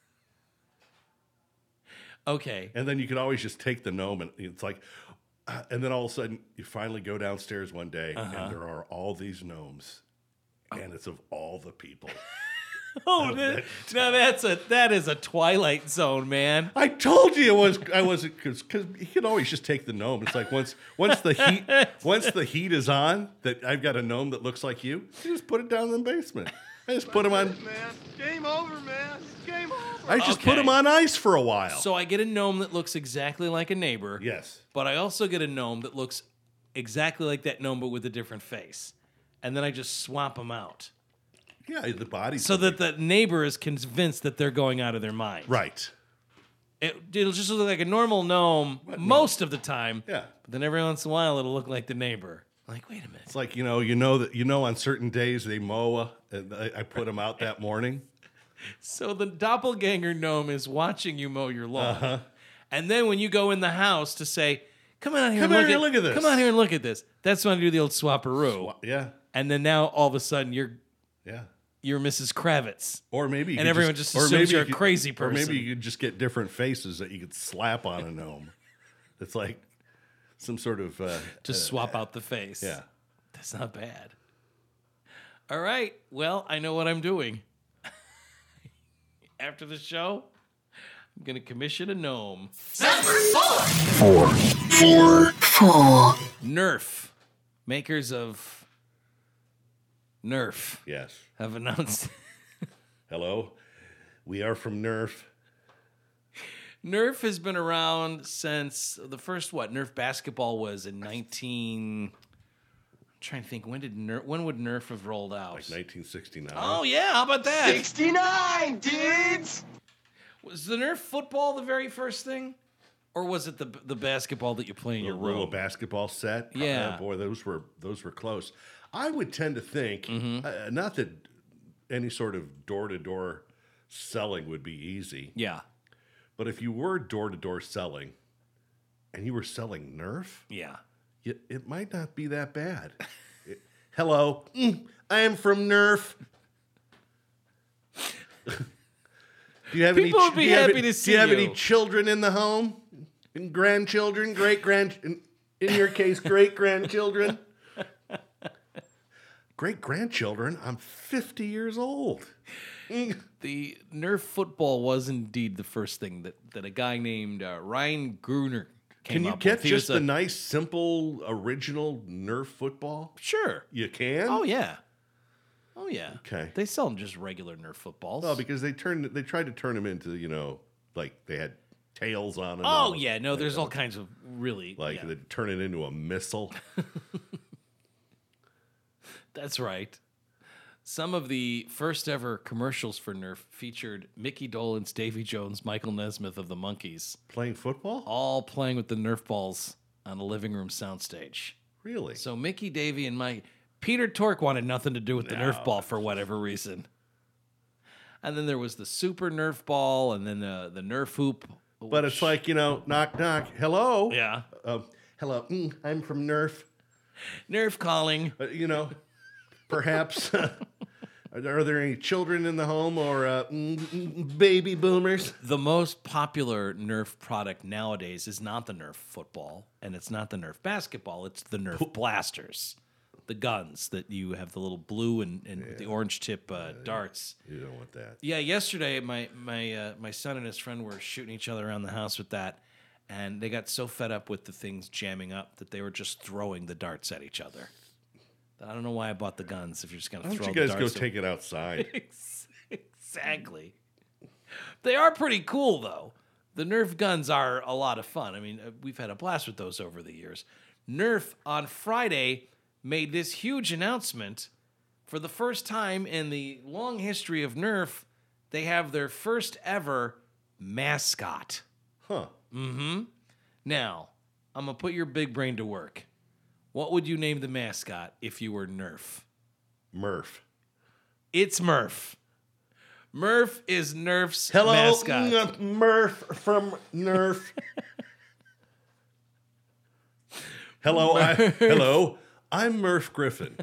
Okay. And then you could always just take the gnome and it's like, uh, and then all of a sudden you finally go downstairs one day Uh-huh. and there are all these gnomes, and it's of all the people. Oh, of that, that now that's a that is a Twilight Zone, man. I told you it was. I wasn't because because you can always just take the gnome. It's like once once the heat once the heat is on, that I've got a gnome that looks like you. You just put it down in the basement. I just put him on. Man, game over, man. Game over. I just put Okay. him on ice for a while. So I get a gnome that looks exactly like a neighbor. Yes. But I also get a gnome that looks exactly like that gnome, but with a different face. And then I just swap them out. Yeah, the body. So that the neighbor is convinced that they're going out of their mind. Right. It, it'll just look like a normal gnome most of the time. Yeah. But then every once in a while, it'll look like the neighbor. Like, wait a minute. It's like you know, you know that you know on certain days they mow, uh, and I, I put them out that morning. So the doppelganger gnome is watching you mow your lawn. Uh-huh. And then when you go in the house to say, come on here Come and look, here, at, look at this. Come on here and look at this. That's when I do the old swapperoo. Yeah. And then now all of a sudden you're Yeah. you're Missus Kravitz. Or maybe you And could everyone just, just or assumes maybe you're you a could- crazy Or person. maybe you could just get different faces that you could slap on a gnome. It's like some sort of uh, Just uh, swap out the face. Yeah. That's not bad. All right. Well, I know what I'm doing. After the show, I'm going to commission a gnome. Four. Four. Four. Nerf, makers of Nerf, Yes. have announced Hello. We are from Nerf. Nerf has been around since the first what Nerf basketball was in nineteen. I'm trying to think when did Nerf when would Nerf have rolled out? Like nineteen sixty-nine. Oh yeah, how about that? sixty-nine, dudes. Was the Nerf football the very first thing, or was it the the basketball that you play in your Little, little room? basketball set. Yeah. Uh, boy, those were those were close. I would tend to think, Mm-hmm. uh, not that any sort of door to door selling would be easy, Yeah, but if you were door to door selling, and you were selling Nerf, yeah. it, it might not be that bad. It- Hello, mm, I am from Nerf. Do you have People any? would be do you have happy any- to Do see you have you. any children in the home? And grandchildren, great grand, in, in your case, great grandchildren. Great grandchildren. I'm fifty years old. Mm. The Nerf football was indeed the first thing that, that a guy named uh, Ryan Gruner came Can you up get with. He just was the a- nice, simple, original Nerf football? Sure. You can. Oh yeah. Oh yeah. Okay. They sell just regular Nerf footballs. Well, because they turned, they tried to turn them into, you know, like they had tails on them. oh yeah, no, there's all kinds of really Like yeah, they turn it into a missile. that's right. Some of the first ever commercials for Nerf featured Mickey Dolenz, Davy Jones, Michael Nesmith of the Monkees, Playing football? all playing with the Nerf balls on a living room soundstage. Really? So Mickey, Davy, and Mike. Peter Tork wanted nothing to do with the Nerf ball for whatever reason. And then there was the Super Nerf ball, and then the the Nerf hoop. But it's like, you know, knock, knock. Hello? Yeah. Uh, hello. Mm, I'm from Nerf. Nerf calling. Uh, you know, perhaps. are, there, are there any children in the home or uh, mm, mm, baby boomers? The most popular Nerf product nowadays is not the Nerf football, and it's not the Nerf basketball. It's the Nerf blasters, the guns that you have the little blue and, and the orange tip uh, darts. You don't want that. Yeah, yesterday my my uh, my son and his friend were shooting each other around the house with that, and they got so fed up with the things jamming up that they were just throwing the darts at each other. I don't know why I bought the guns if you're just going to Why throw don't you the guys go darts. take it outside? Exactly. They are pretty cool, though. The Nerf guns are a lot of fun. I mean, uh, we've had a blast with those over the years. Nerf on Friday made this huge announcement. For the first time in the long history of Nerf, they have their first ever mascot. Huh. Mm-hmm. Now, I'm going to put your big brain to work. What would you name the mascot if you were Nerf? Murph. It's Murph. Murph is Nerf's Hello, mascot. N- Murph from Nerf. hello, I, hello. I'm Murph Griffin.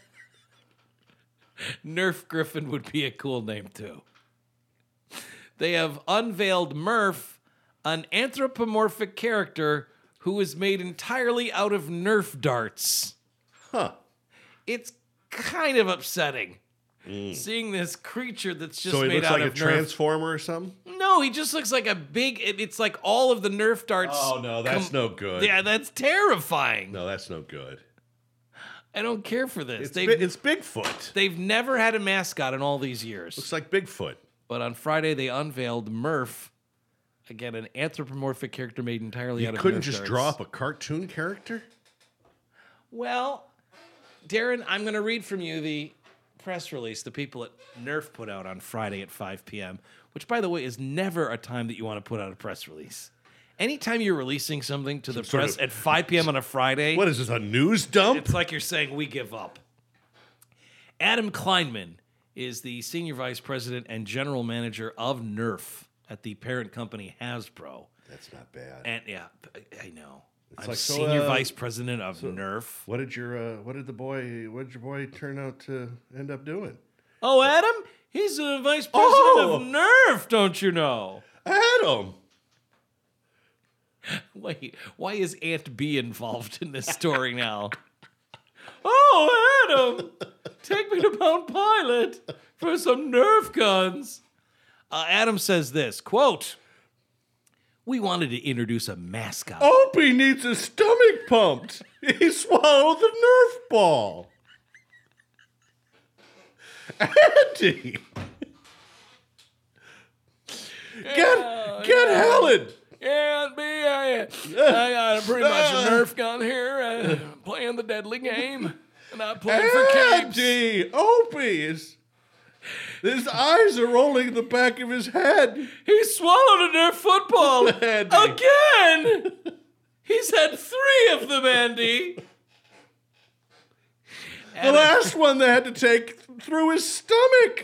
Nerf Griffin would be a cool name, too. They have unveiled Murph, an anthropomorphic character who is made entirely out of Nerf darts. Huh. It's kind of upsetting. Mm. Seeing this creature that's just so he made looks out like of a Nerf. transformer or something? No, he just looks like a big. It, it's like all of the Nerf darts. Oh no, that's com- no good. Yeah, that's terrifying. No, that's no good. I don't care for this. It's, bi- it's Bigfoot. They've never had a mascot in all these years. Looks like Bigfoot. But on Friday they unveiled Murph, again an anthropomorphic character made entirely You out of Nerf couldn't just darts. draw up a cartoon character? Well, Darren, I'm going to read from you the press release the people at Nerf put out on Friday at five p.m., which, by the way, is never a time that you want to put out a press release. Anytime you're releasing something to the Some press sort of- at five p.m. on a Friday... What is this, a news dump? It's like you're saying, we give up. Adam Kleinman is the Senior Vice President and General Manager of Nerf at the parent company Hasbro. That's not bad. And, yeah, I- I know. It's I'm like, so, Senior uh, Vice President of so Nerf. What did your uh, what did the boy what did your boy turn out to end up doing? Oh, Adam? He's the Vice President Oh! of Nerf, don't you know? Adam! Wait, why is Aunt B involved in this story now? Oh, Adam! Take me to Mount Pilot for some Nerf guns. Uh, Adam says this, quote, "We wanted to introduce a mascot." Opie needs his stomach pumped. He swallowed the Nerf ball. Andy! Get, get Helen! Yeah, Aunt B, I, I got a pretty much a Nerf gun here, uh, playing the deadly game, and I played for keeps. Andy! Opie is... His eyes are rolling in the back of his head. He swallowed a Nerf football Andy. again. He's had three of them, Andy. The last one they had to take through his stomach.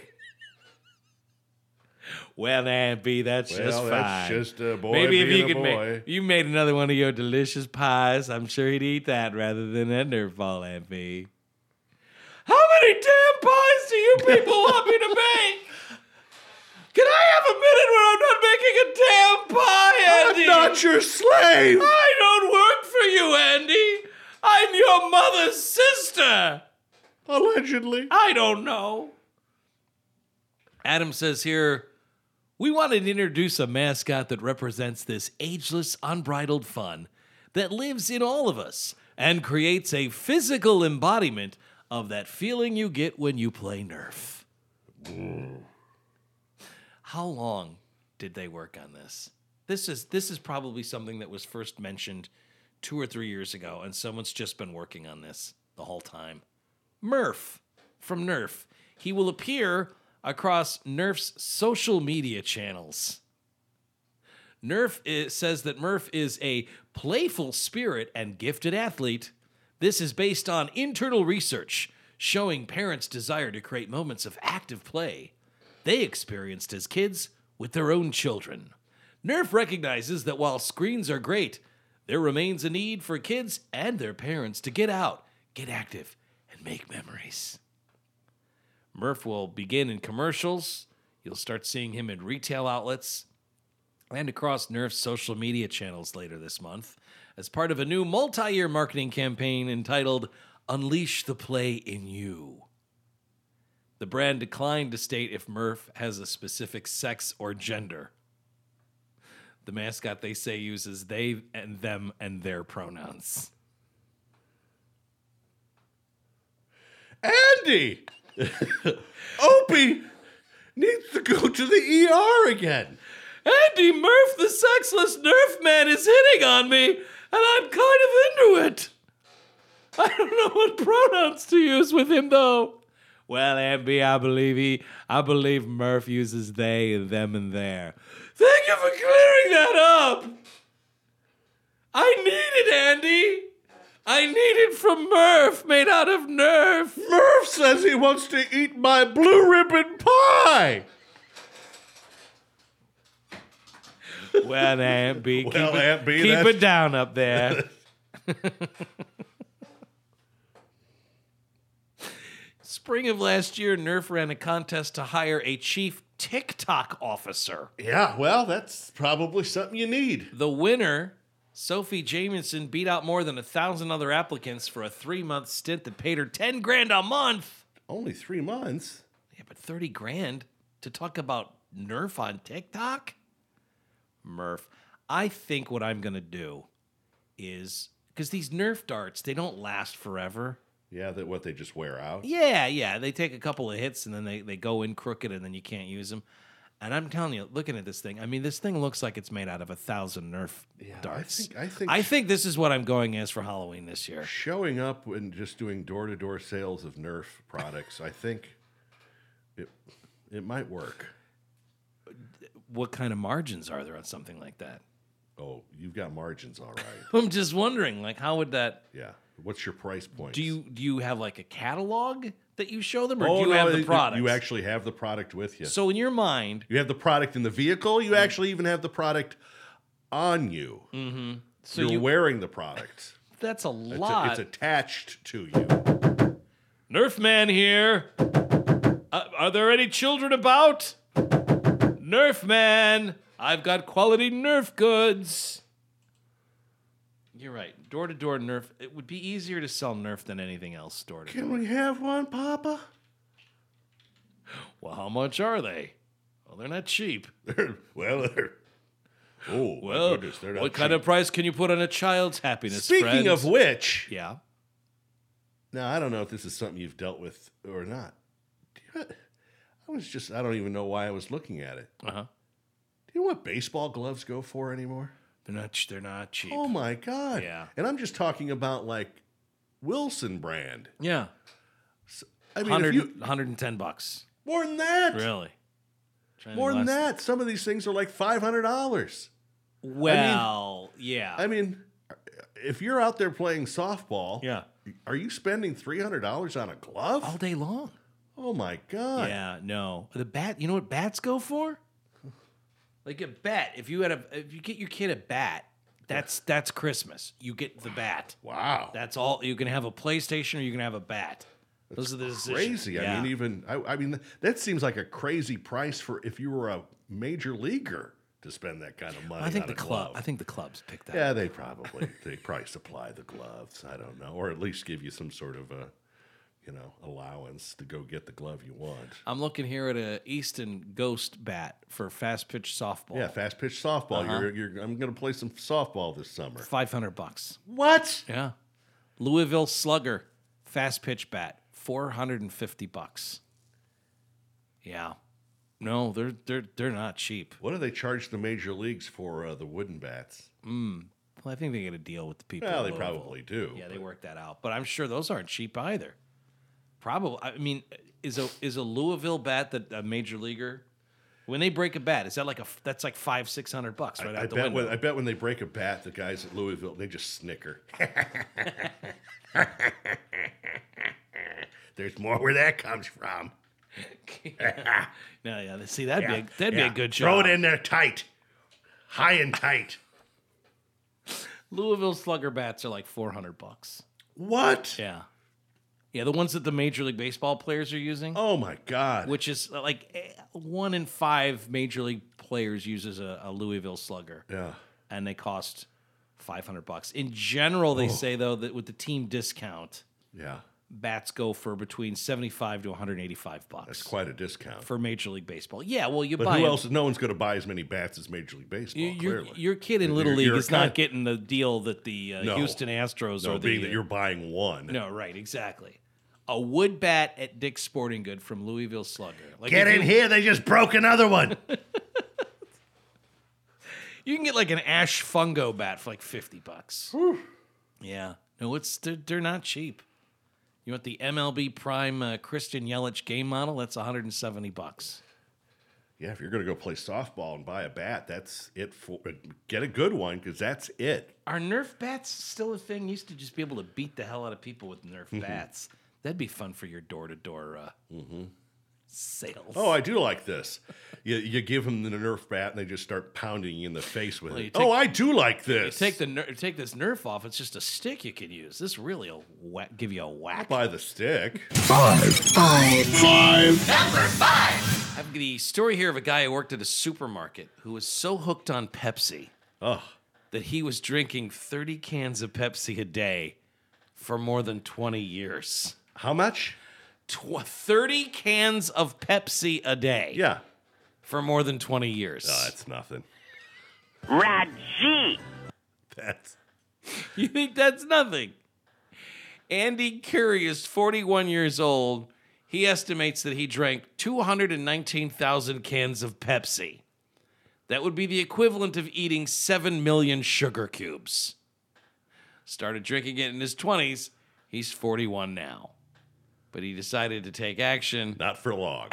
Well, Aunt B, that's Well, just fine. that's just a boy Maybe if being you a could boy. make, you made another one of your delicious pies, I'm sure he'd eat that rather than that Nerf ball, Aunt B. How many damn pies do you people want me to make? Can I have a minute where I'm not making a damn pie, Andy? I'm not your slave. I don't work for you, Andy. I'm your mother's sister. Allegedly. I don't know. Adam says here, we wanted to introduce a mascot that represents this ageless, unbridled fun that lives in all of us and creates a physical embodiment of that feeling you get when you play Nerf. Mm. How long did they work on this? This is this is probably something that was first mentioned two or three years ago, and someone's just been working on this the whole time. Murph from Nerf. He will appear across Nerf's social media channels. Nerf is, says that Murph is a playful spirit and gifted athlete. This is based on internal research showing parents' desire to create moments of active play they experienced as kids with their own children. Nerf recognizes that while screens are great, there remains a need for kids and their parents to get out, get active, and make memories. Murph will begin in commercials. You'll start seeing him in retail outlets and across Nerf's social media channels later this month as part of a new multi-year marketing campaign entitled Unleash the Play in You. The brand declined to state if Murph has a specific sex or gender. The mascot, they say, uses they and them and their pronouns. Andy! Opie needs to go to the E R again. Andy, Murph, the sexless Nerf man, is hitting on me, and I'm kind of into it. I don't know what pronouns to use with him, though. Well, Aunt B, I believe he, I believe Murph uses they, them, and their. Thank you for clearing that up. I need it, Andy. I need it from Murph, made out of Nerf. Murph says he wants to eat my blue ribbon pie. Well, Aunt B, keep, Well, it, Aunt B, keep that's- it down up there. Spring of last year, Nerf ran a contest to hire a chief TikTok officer. Yeah, well, that's probably something you need. The winner, Sophie Jamieson, beat out more than a thousand other applicants for a three-month stint that paid her ten grand a month. Only three months. Yeah, but thirty grand to talk about Nerf on TikTok? Murph, I think what I'm going to do is, because these Nerf darts, they don't last forever. Yeah, that what they just wear out. Yeah, yeah. They take a couple of hits and then they, they go in crooked and then you can't use them. And I'm telling you, looking at this thing, I mean, this thing looks like it's made out of a thousand Nerf Yeah, darts. I think I think I think this is what I'm going as for Halloween this year. showing up and just doing door to door sales of Nerf products. I think it it might work. What kind of margins are there on something like that? Oh, you've got margins, all right. I'm just wondering, like, how would that? Yeah. What's your price point? Do you do you have like a catalog that you show them, or Oh, do you no, have the you- product? You actually have the product with you. So in your mind, You have the product in the vehicle. You actually even have the product on you. mm-hmm. so You're you wearing the product. that's a It's, a- lot. it's attached to you. Nerf man here. Uh, are there any children about? Nerf man, I've got quality Nerf goods. You're right. Door to door Nerf. It would be easier to sell Nerf than anything else. Door to Can door. we have one, Papa? Well, how much are they? Well, they're not cheap. well, they're, oh, my Well, goodness, they're not what kind cheap. of price can you put on a child's happiness? Speaking friends? of which, yeah. now I don't know if this is something you've dealt with or not. Do you, I was just, I don't even know why I was looking at it. Uh huh. Do you know what baseball gloves go for anymore? They're not. They're not cheap. Oh my God. Yeah. And I'm just talking about like Wilson brand. Yeah. I mean, one hundred, if you, one hundred ten bucks. more than that. Really? Trying to More than last- that. Some of these things are like five hundred dollars. Well, yeah. I mean, if you're out there playing softball, yeah. are you spending three hundred dollars on a glove? All day long. Oh my God. Yeah, no. The bat, you know what bats go for? Like a bat. If you had a if you get your kid a bat, that's that's Christmas. You get the bat. Wow. That's all. You can have a PlayStation or you can have a bat. Those are the decisions. Crazy. Yeah. I mean, even I, I mean, that seems like a crazy price for if you were a major leaguer to spend that kind of money. I think on the a club. glove. I think the clubs pick that. Yeah, they probably they probably supply the gloves. I don't know, or at least give you some sort of a, you know, allowance to go get the glove you want. I'm looking here at a Easton Ghost bat for fast pitch softball. Yeah, fast pitch softball. Uh-huh. You're, you're, I'm going to play some softball this summer. Five hundred bucks. What? Yeah. Louisville Slugger fast pitch bat, four hundred and fifty bucks. Yeah. No, they're they're they're not cheap. What do they charge the major leagues for uh, the wooden bats? Mm. Well, I think they get a deal with the people. Well, in they Louisville. probably do. Yeah, they work that out. But I'm sure those aren't cheap either. Probably. I mean, is a is a Louisville bat that a major leaguer, when they break a bat, is that like a that's like five six hundred bucks right I, out I the bet window? when, I bet when they break a bat, the guys at Louisville they just snicker. There's more where that comes from. No, yeah. See, that'd Yeah, be a, that'd yeah. be a good job. Throw it in there tight, high and tight. Louisville Slugger bats are like four hundred bucks. What? Yeah. Yeah, the ones that the Major League Baseball players are using. Oh my God! Which is uh, like eh, one in five Major League players uses a, a Louisville Slugger. Yeah. And they cost five hundred bucks. In general, they Oh. say though that with the team discount, Yeah, bats go for between seventy-five to one hundred eighty-five bucks. that's quite a discount. For Major League Baseball. Yeah, well, you But buy who them- else? No one's going to buy as many bats as Major League Baseball. You- your, clearly, your kid in You're- Little League you're is kind not of- getting the deal that the uh, No. Houston Astros No, or the being that you're buying one. No, right, exactly. A wood bat at Dick's Sporting Good from Louisville Slugger. Like Get if in you- here! They just broke another one. You can get like an Ash Fungo bat for like fifty bucks. Yeah. No, it's they're, they're not cheap. You want the M L B Prime uh, Christian Yelich game model? That's one hundred seventy bucks. Yeah, if you're going to go play softball and buy a bat, that's it. For get a good one because that's it. Are Nerf bats still a thing? You used to just be able to beat the hell out of people with Nerf bats. That'd be fun for your door to door. Mm-hmm. Sales. Oh, I do like this. You, you give them the Nerf bat, and they just start pounding you in the face with Well, you it. take- oh, I do like You this. take the ner- take this Nerf off. It's just a stick you can use. This really will whack, give you a whack. By the stick. Five. Five. Five. Number five. I have the story here of a guy who worked at a supermarket who was so hooked on Pepsi oh. that he was drinking thirty cans of Pepsi a day for more than twenty years. How much? Tw- thirty cans of Pepsi a day. Yeah. For more than twenty years. Oh, that's nothing. Raji. That's. You think that's nothing? Andy Curry is forty-one years old. He estimates that he drank two hundred nineteen thousand cans of Pepsi. That would be the equivalent of eating seven million sugar cubes. Started drinking it in his twenties. He's forty-one now. But he decided to take action. Not for long.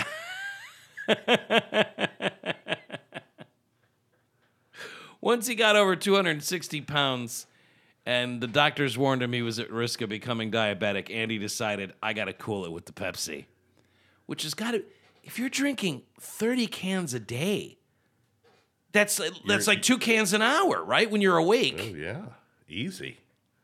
Once he got over two hundred sixty pounds and the doctors warned him he was at risk of becoming diabetic, Andy decided, I got to cool it with the Pepsi. Which has got to, if you're drinking thirty cans a day, that's, that's You're- like two cans an hour, right? When you're awake. Oh, yeah. Easy.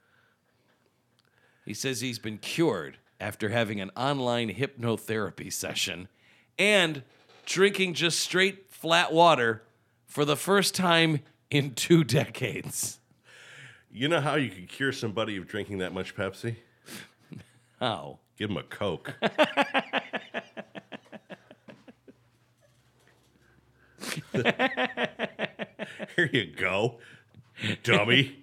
He says he's been cured after having an online hypnotherapy session and drinking just straight flat water for the first time in two decades. You know how you could cure somebody of drinking that much Pepsi? How? Give them a Coke. Here you go, dummy.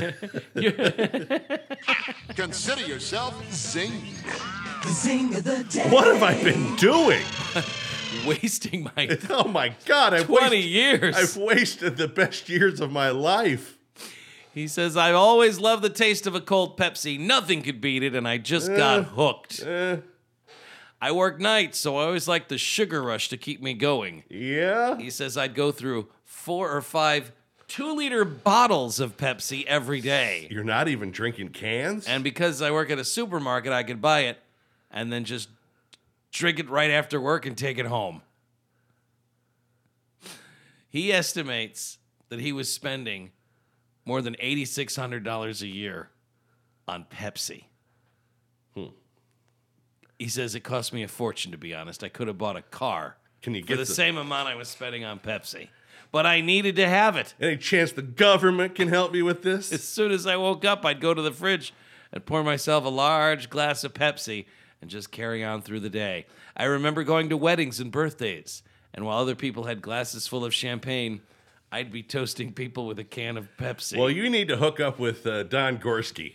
Consider yourself zinged. The zing of the day. What have I been doing? Wasting my Oh my God! I've twenty wasted, years. I've wasted the best years of my life. He says, I always loved the taste of a cold Pepsi. Nothing could beat it, and I just Eh, got hooked. eh. I work nights, so I always liked the sugar rush to keep me going. Yeah? He says I'd go through four or five two-liter bottles of Pepsi every day. You're not even drinking cans? And because I work at a supermarket, I could buy it and then just drink it right after work and take it home. He estimates that he was spending more than eight thousand six hundred dollars a year on Pepsi. Hmm. He says it cost me a fortune, to be honest. I could have bought a car Can you for get the, the- same amount I was spending on Pepsi. But I needed to have it. Any chance the government can help me with this? As soon as I woke up, I'd go to the fridge and pour myself a large glass of Pepsi and just carry on through the day. I remember going to weddings and birthdays, and while other people had glasses full of champagne, I'd be toasting people with a can of Pepsi. Well, you need to hook up with uh, Don Gorski.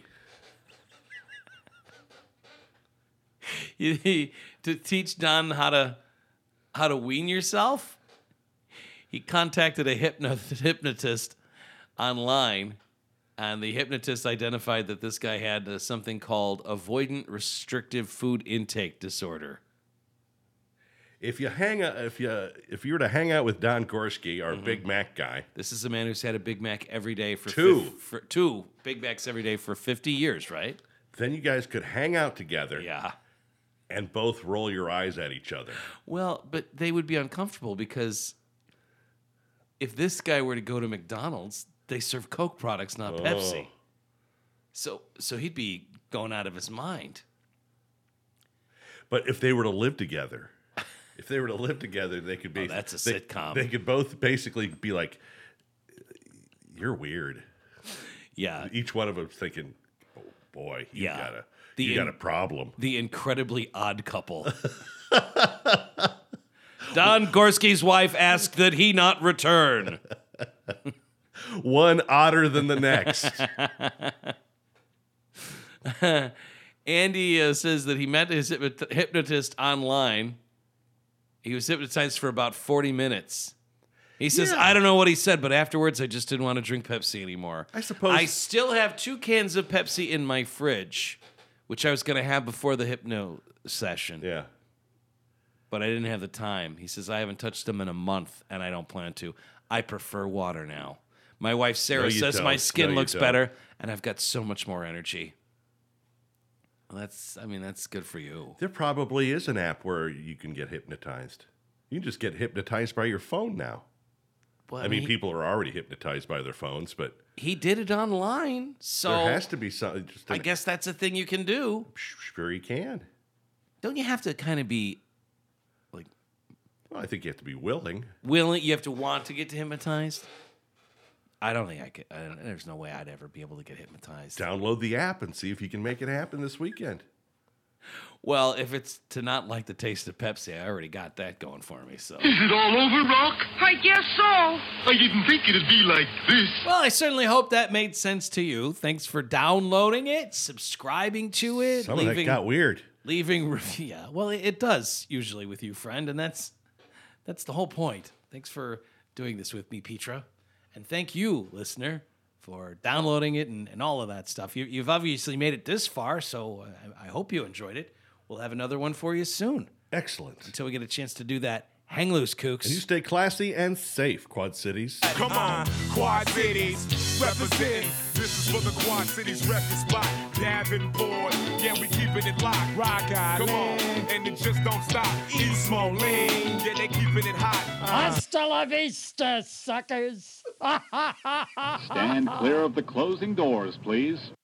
You- he- to teach Don how to how to wean yourself, he contacted a hypno- hypnotist online, and the hypnotist identified that this guy had uh, something called avoidant restrictive food intake disorder. If you hang out, if you if you were to hang out with Don Gorski, our Mhm. Big Mac guy, This is a man who's had a Big Mac every day for Two. fif- for two Big Macs every day for fifty years, right? then you guys could hang out together. Yeah. And both roll your eyes at each other. Well, but they would be uncomfortable because if this guy were to go to McDonald's, they serve Coke products, not Oh. Pepsi. So, so he'd be going out of his mind. But if they were to live together, if they were to live together, they could be. Oh, that's a they- sitcom. They could both basically be like, "You're weird." Yeah. Each one of them thinking, "Oh boy, you Yeah. got a The you got in- a problem." The incredibly odd couple. Don Gorski's wife asked that he not return. One odder than the next. Andy uh, says that he met his hypnot- hypnotist online. He was hypnotized for about forty minutes. He says, Yeah. I don't know what he said, but afterwards I just didn't want to drink Pepsi anymore. I suppose- I still have two cans of Pepsi in my fridge, which I was going to have before the hypno session. Yeah. But I didn't have the time. He says, I haven't touched them in a month, and I don't plan to. I prefer water now. My wife, Sarah, No, you says my don't. skin No, you looks don't. better, and I've got so much more energy. Well, that's, I mean, that's good for you. There probably is an app where you can get hypnotized. You can just get hypnotized by your phone now. Well, I mean, he, people are already hypnotized by their phones, but he did it online, so there has to be something. Just I guess that's a thing you can do. Sure, you can. Don't you have to kind of be like? Well, I think you have to be willing. Willing, you have to want to get hypnotized. I don't think I could. I don't, there's no way I'd ever be able to get hypnotized. Download the app and see if you can make it happen this weekend. Well, if it's to not like the taste of Pepsi, I already got that going for me. So Is it all over, Rock? I guess so. I didn't think it'd be like this. Well, I certainly hope that made sense to you. Thanks for downloading it, subscribing to it. Some leaving, of that got weird. Leaving review. Yeah, well, it, it does usually with you, friend, and that's that's the whole point. Thanks for doing this with me, Petra. And thank you, listener, for downloading it and, and all of that stuff. You, you've obviously made it this far, so I, I hope you enjoyed it. We'll have another one for you soon. Excellent. Until we get a chance to do that. Hang loose, kooks. And you stay classy and safe, Quad Cities. Come on, Quad Cities, represent. This is for the Quad Cities record spot. Davenport, yeah, we keeping it locked. Rock Island, come on, and it just don't stop. East Moline, yeah, they keeping it hot. Hasta la vista, suckers. Stand clear of the closing doors, please.